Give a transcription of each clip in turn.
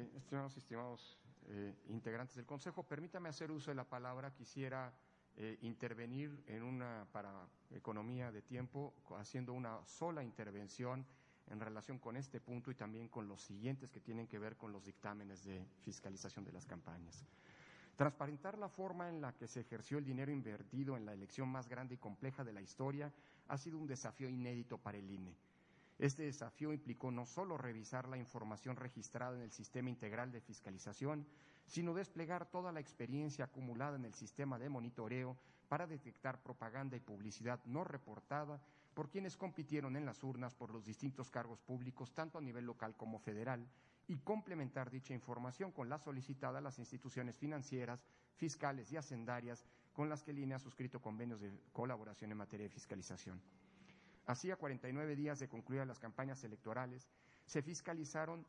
estimados integrantes del Consejo, permítame hacer uso de la palabra. Quisiera intervenir para economía de tiempo, haciendo una sola intervención en relación con este punto y también con los siguientes que tienen que ver con los dictámenes de fiscalización de las campañas. Transparentar la forma en la que se ejerció el dinero invertido en la elección más grande y compleja de la historia ha sido un desafío inédito para el INE. Este desafío implicó no solo revisar la información registrada en el Sistema Integral de Fiscalización, sino desplegar toda la experiencia acumulada en el sistema de monitoreo para detectar propaganda y publicidad no reportada por quienes compitieron en las urnas por los distintos cargos públicos, tanto a nivel local como federal, y complementar dicha información con la solicitada a las instituciones financieras, fiscales y hacendarias con las que el INE ha suscrito convenios de colaboración en materia de fiscalización. Así, a 49 días de concluidas las campañas electorales, se fiscalizaron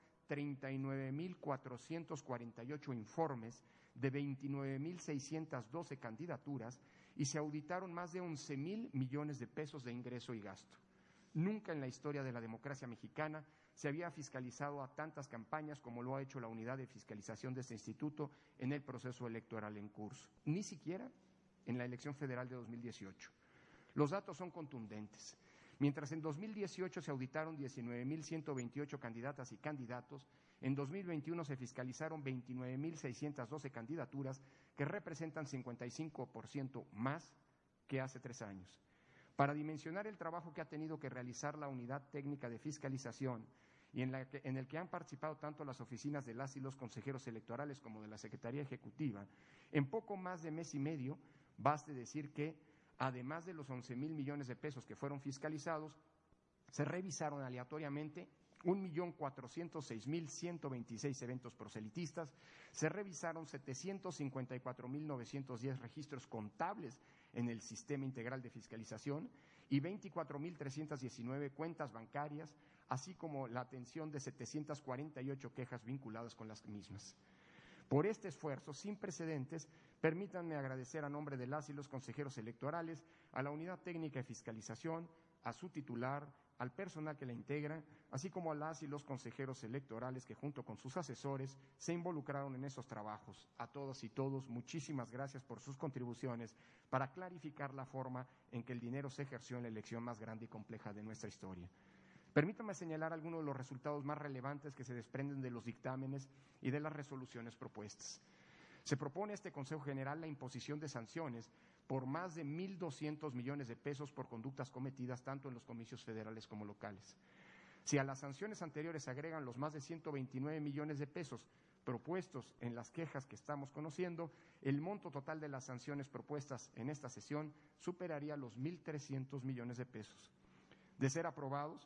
39.448 informes de 29.612 candidaturas y se auditaron más de 11,000 millones de pesos de ingreso y gasto. Nunca en la historia de la democracia mexicana se había fiscalizado a tantas campañas como lo ha hecho la unidad de fiscalización de este instituto en el proceso electoral en curso, ni siquiera en la elección federal de 2018. Los datos son contundentes. Mientras en 2018 se auditaron 19.128 candidatas y candidatos, en 2021 se fiscalizaron 29.612 candidaturas que representan 55% más que hace 3 años. Para dimensionar el trabajo que ha tenido que realizar la Unidad Técnica de Fiscalización y en el que han participado tanto las oficinas de las y los consejeros electorales como de la Secretaría Ejecutiva, en poco más de mes y medio, baste decir que además de los 11,000 millones de pesos que fueron fiscalizados, se revisaron aleatoriamente 1.406.126 eventos proselitistas, se revisaron 754.910 registros contables en el Sistema Integral de Fiscalización y 24.319 cuentas bancarias, así como la atención de 748 quejas vinculadas con las mismas. Por este esfuerzo sin precedentes, permítanme agradecer a nombre de las y los consejeros electorales, a la Unidad Técnica de Fiscalización, a su titular, al personal que la integra, así como a las y los consejeros electorales que junto con sus asesores se involucraron en esos trabajos. A todas y todos, muchísimas gracias por sus contribuciones para clarificar la forma en que el dinero se ejerció en la elección más grande y compleja de nuestra historia. Permítame señalar algunos de los resultados más relevantes que se desprenden de los dictámenes y de las resoluciones propuestas. Se propone a este Consejo General la imposición de sanciones por más de 1.200 millones de pesos por conductas cometidas tanto en los comicios federales como locales. Si a las sanciones anteriores se agregan los más de 129 millones de pesos propuestos en las quejas que estamos conociendo, el monto total de las sanciones propuestas en esta sesión superaría los 1.300 millones de pesos. De ser aprobados,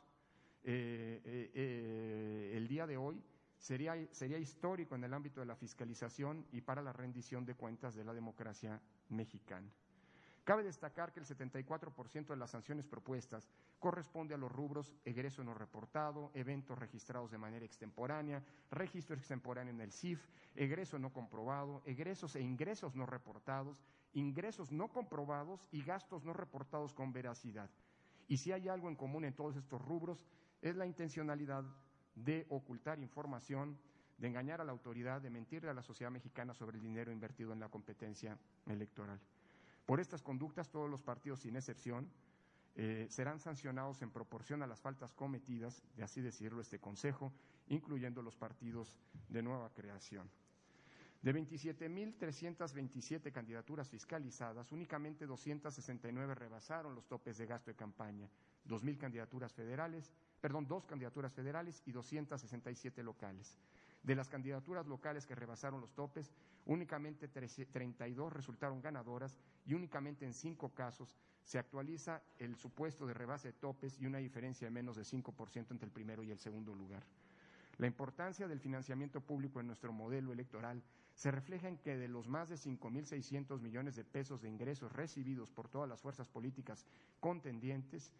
el día de hoy sería histórico en el ámbito de la fiscalización y para la rendición de cuentas de la democracia mexicana. Cabe destacar que el 74% de las sanciones propuestas corresponde a los rubros egreso no reportado, eventos registrados de manera extemporánea, registro extemporáneo en el CIF, egreso no comprobado, egresos e ingresos no reportados, ingresos no comprobados y gastos no reportados con veracidad. Y si hay algo en común en todos estos rubros, es la intencionalidad de ocultar información, de engañar a la autoridad, de mentirle a la sociedad mexicana sobre el dinero invertido en la competencia electoral. Por estas conductas, todos los partidos, sin excepción, serán sancionados en proporción a las faltas cometidas, de así decirlo, este Consejo, incluyendo los partidos de nueva creación. De 27.327 candidaturas fiscalizadas, únicamente 269 rebasaron los topes de gasto de campaña, 2 candidaturas federales y 267 locales. De las candidaturas locales que rebasaron los topes, únicamente 32 resultaron ganadoras y únicamente en 5 casos se actualiza el supuesto de rebase de topes y una diferencia de menos de 5% entre el primero y el segundo lugar. La importancia del financiamiento público en nuestro modelo electoral se refleja en que de los más de 5.600 millones de pesos de ingresos recibidos por todas las fuerzas políticas contendientes,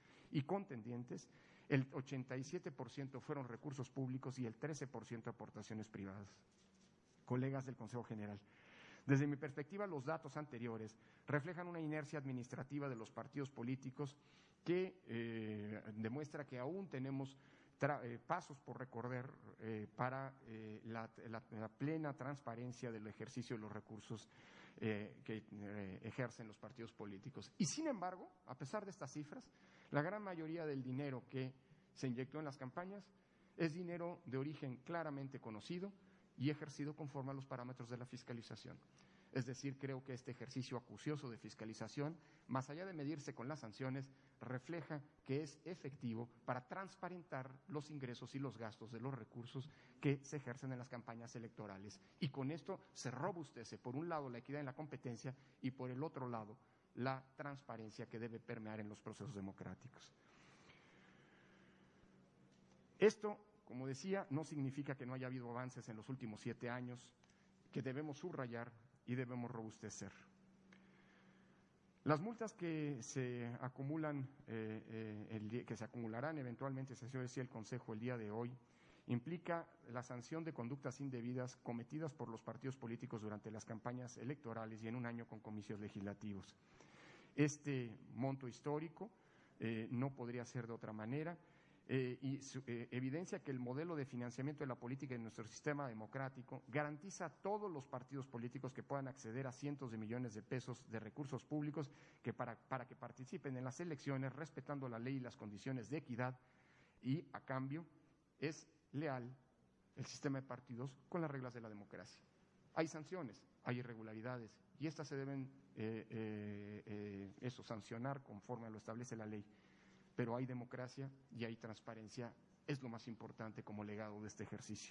el 87% fueron recursos públicos y el 13% aportaciones privadas. Colegas del Consejo General, desde mi perspectiva, los datos anteriores reflejan una inercia administrativa de los partidos políticos que demuestra que aún tenemos pasos por recorrer para la plena transparencia del ejercicio de los recursos que ejercen los partidos políticos. Y sin embargo, a pesar de estas cifras, la gran mayoría del dinero que se inyectó en las campañas es dinero de origen claramente conocido y ejercido conforme a los parámetros de la fiscalización. Es decir, creo que este ejercicio acucioso de fiscalización, más allá de medirse con las sanciones, refleja que es efectivo para transparentar los ingresos y los gastos de los recursos que se ejercen en las campañas electorales. Y con esto se robustece, por un lado, la equidad en la competencia y, por el otro lado, la transparencia que debe permear en los procesos democráticos. Esto, como decía, no significa que no haya habido avances en los últimos 7 años que debemos subrayar y debemos robustecer. Las multas que se acumulan, que se acumularán eventualmente, si así lo decía el Consejo el día de hoy, implica la sanción de conductas indebidas cometidas por los partidos políticos durante las campañas electorales y en un año con comicios legislativos. Este monto histórico no podría ser de otra manera. Evidencia que el modelo de financiamiento de la política en nuestro sistema democrático garantiza a todos los partidos políticos que puedan acceder a cientos de millones de pesos de recursos públicos que para que participen en las elecciones respetando la ley y las condiciones de equidad, y a cambio es leal el sistema de partidos con las reglas de la democracia. Hay sanciones, hay irregularidades y estas se deben sancionar conforme a lo establece la ley. Pero hay democracia y hay transparencia, es lo más importante como legado de este ejercicio.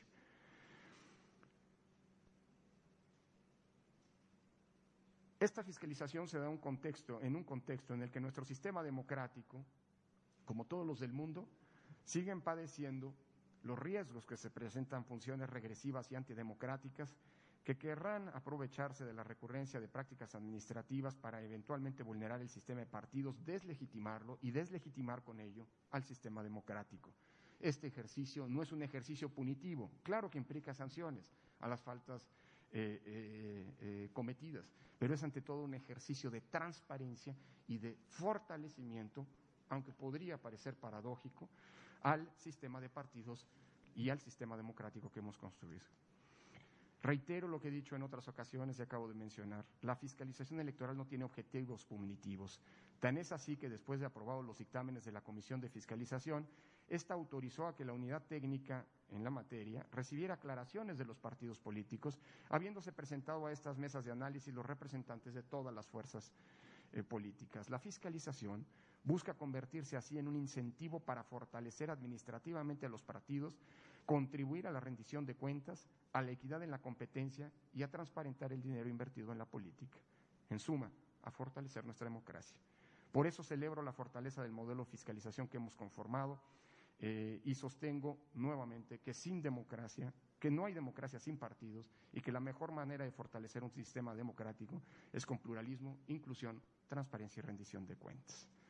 Esta fiscalización se da en un contexto en el que nuestro sistema democrático, como todos los del mundo, siguen padeciendo los riesgos que se presentan funciones regresivas y antidemocráticas que querrán aprovecharse de la recurrencia de prácticas administrativas para eventualmente vulnerar el sistema de partidos, deslegitimarlo y deslegitimar con ello al sistema democrático. Este ejercicio no es un ejercicio punitivo, claro que implica sanciones a las faltas cometidas, pero es ante todo un ejercicio de transparencia y de fortalecimiento, aunque podría parecer paradójico, al sistema de partidos y al sistema democrático que hemos construido. Reitero lo que he dicho en otras ocasiones y acabo de mencionar, la fiscalización electoral no tiene objetivos punitivos. Tan es así que después de aprobados los dictámenes de la Comisión de Fiscalización, esta autorizó a que la unidad técnica en la materia recibiera aclaraciones de los partidos políticos, habiéndose presentado a estas mesas de análisis los representantes de todas las fuerzas políticas. La fiscalización busca convertirse así en un incentivo para fortalecer administrativamente a los partidos, contribuir a la rendición de cuentas, a la equidad en la competencia y a transparentar el dinero invertido en la política. En suma, a fortalecer nuestra democracia. Por eso celebro la fortaleza del modelo de fiscalización que hemos conformado y sostengo nuevamente que sin democracia, que no hay democracia sin partidos y que la mejor manera de fortalecer un sistema democrático es con pluralismo, inclusión, transparencia y rendición de cuentas.